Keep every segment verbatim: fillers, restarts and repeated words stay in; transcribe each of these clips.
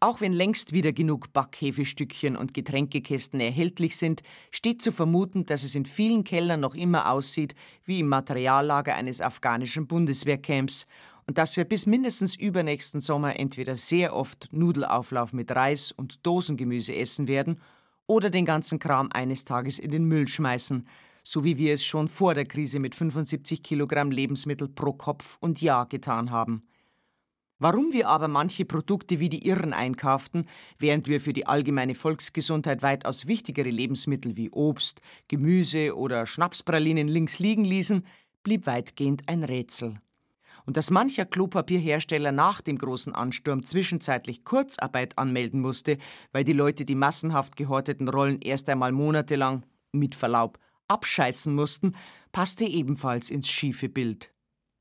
Auch wenn längst wieder genug Backhefestückchen und Getränkekästen erhältlich sind, steht zu vermuten, dass es in vielen Kellern noch immer aussieht wie im Materiallager eines afghanischen Bundeswehrcamps und dass wir bis mindestens übernächsten Sommer entweder sehr oft Nudelauflauf mit Reis und Dosengemüse essen werden oder den ganzen Kram eines Tages in den Müll schmeißen, so wie wir es schon vor der Krise mit fünfundsiebzig Kilogramm Lebensmittel pro Kopf und Jahr getan haben. Warum wir aber manche Produkte wie die Irren einkauften, während wir für die allgemeine Volksgesundheit weitaus wichtigere Lebensmittel wie Obst, Gemüse oder Schnapspralinen links liegen ließen, blieb weitgehend ein Rätsel. Und dass mancher Klopapierhersteller nach dem großen Ansturm zwischenzeitlich Kurzarbeit anmelden musste, weil die Leute die massenhaft gehorteten Rollen erst einmal monatelang, mit Verlaub, abscheißen mussten, passte ebenfalls ins schiefe Bild.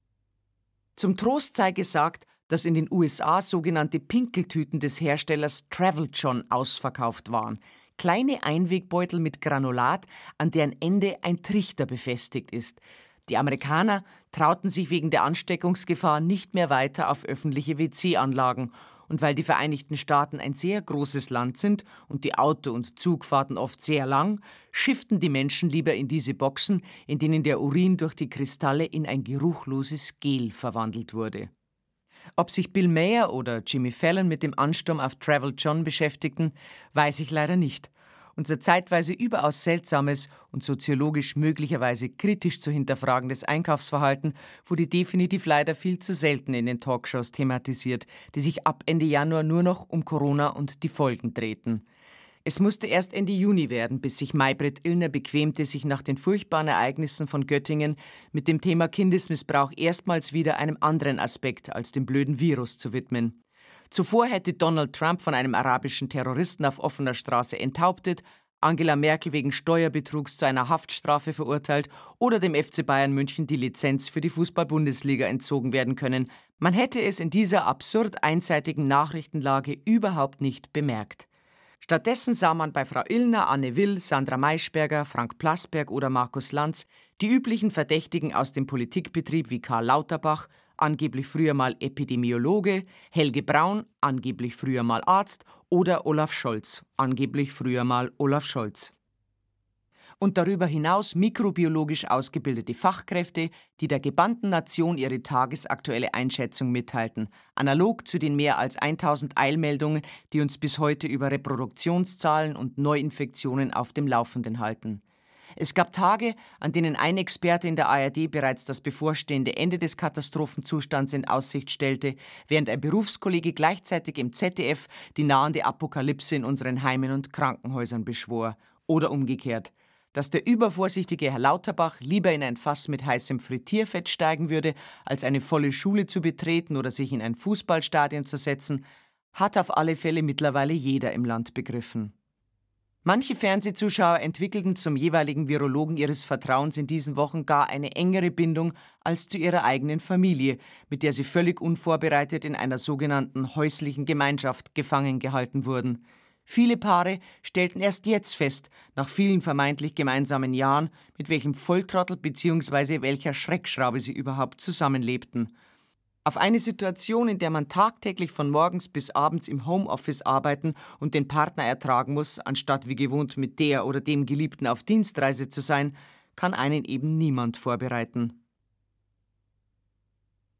Zum Trost sei gesagt, dass in den U S A sogenannte Pinkeltüten des Herstellers Travel John ausverkauft waren. Kleine Einwegbeutel mit Granulat, an deren Ende ein Trichter befestigt ist. Die Amerikaner trauten sich wegen der Ansteckungsgefahr nicht mehr weiter auf öffentliche W C-Anlagen. Und weil die Vereinigten Staaten ein sehr großes Land sind und die Auto- und Zugfahrten oft sehr lang, schifften die Menschen lieber in diese Boxen, in denen der Urin durch die Kristalle in ein geruchloses Gel verwandelt wurde. Ob sich Bill Maher oder Jimmy Fallon mit dem Ansturm auf Travel John beschäftigten, weiß ich leider nicht. Unser zeitweise überaus seltsames und soziologisch möglicherweise kritisch zu hinterfragendes Einkaufsverhalten wurde definitiv leider viel zu selten in den Talkshows thematisiert, die sich ab Ende Januar nur noch um Corona und die Folgen drehten. Es musste erst Ende Juni werden, bis sich Maybrit Illner bequemte, sich nach den furchtbaren Ereignissen von Göttingen mit dem Thema Kindesmissbrauch erstmals wieder einem anderen Aspekt als dem blöden Virus zu widmen. Zuvor hätte Donald Trump von einem arabischen Terroristen auf offener Straße enthauptet, Angela Merkel wegen Steuerbetrugs zu einer Haftstrafe verurteilt oder dem F C Bayern München die Lizenz für die Fußball-Bundesliga entzogen werden können. Man hätte es in dieser absurd einseitigen Nachrichtenlage überhaupt nicht bemerkt. Stattdessen sah man bei Frau Illner, Anne Will, Sandra Maischberger, Frank Plasberg oder Markus Lanz die üblichen Verdächtigen aus dem Politikbetrieb wie Karl Lauterbach, angeblich früher mal Epidemiologe, Helge Braun, angeblich früher mal Arzt, oder Olaf Scholz, angeblich früher mal Olaf Scholz. Und darüber hinaus mikrobiologisch ausgebildete Fachkräfte, die der gebannten Nation ihre tagesaktuelle Einschätzung mitteilten, analog zu den mehr als tausend Eilmeldungen, die uns bis heute über Reproduktionszahlen und Neuinfektionen auf dem Laufenden halten. Es gab Tage, an denen ein Experte in der A R D bereits das bevorstehende Ende des Katastrophenzustands in Aussicht stellte, während ein Berufskollege gleichzeitig im Z D F die nahende Apokalypse in unseren Heimen und Krankenhäusern beschwor. Oder umgekehrt, dass der übervorsichtige Herr Lauterbach lieber in ein Fass mit heißem Frittierfett steigen würde, als eine volle Schule zu betreten oder sich in ein Fußballstadion zu setzen, hat auf alle Fälle mittlerweile jeder im Land begriffen. Manche Fernsehzuschauer entwickelten zum jeweiligen Virologen ihres Vertrauens in diesen Wochen gar eine engere Bindung als zu ihrer eigenen Familie, mit der sie völlig unvorbereitet in einer sogenannten häuslichen Gemeinschaft gefangen gehalten wurden. Viele Paare stellten erst jetzt fest, nach vielen vermeintlich gemeinsamen Jahren, mit welchem Volltrottel bzw. welcher Schreckschraube sie überhaupt zusammenlebten. Auf eine Situation, in der man tagtäglich von morgens bis abends im Homeoffice arbeiten und den Partner ertragen muss, anstatt wie gewohnt mit der oder dem Geliebten auf Dienstreise zu sein, kann einen eben niemand vorbereiten.